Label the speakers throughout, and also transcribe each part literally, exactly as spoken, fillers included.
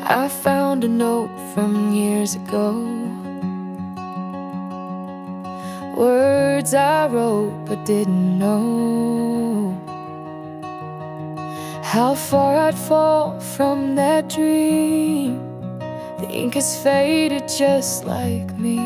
Speaker 1: I found a note from years ago, words I wrote but didn't know how far I'd fall from that dream. The ink has faded just like me.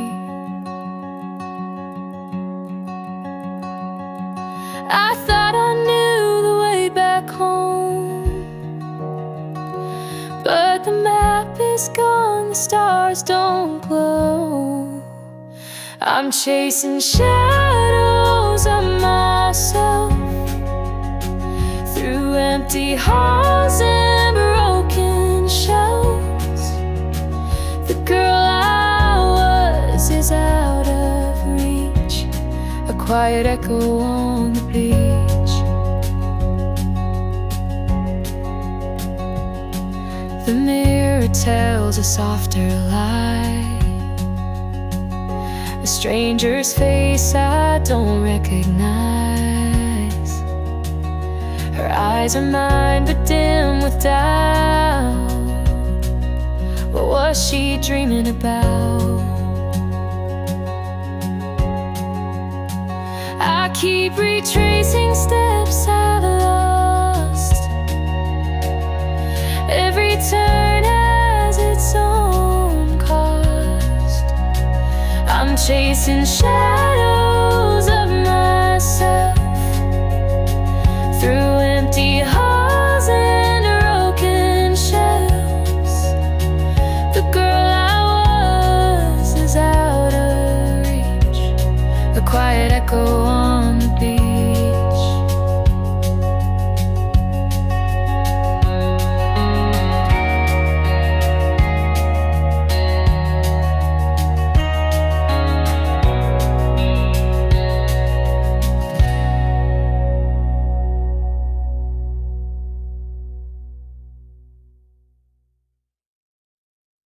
Speaker 1: I thought I knew the way back home, but the map is gone, the stars don't glow. I'm chasing shadows of myself through empty halls and broken shelves. The girl I was is out of reach, a quiet echo on the beach. The mirror tells a softer lie, a stranger's face I don't recognize. Her eyes are mine but dim with doubt. What was she dreaming about? I keep retracing steps I've lost. Every turn has its own cost. I'm chasing shadows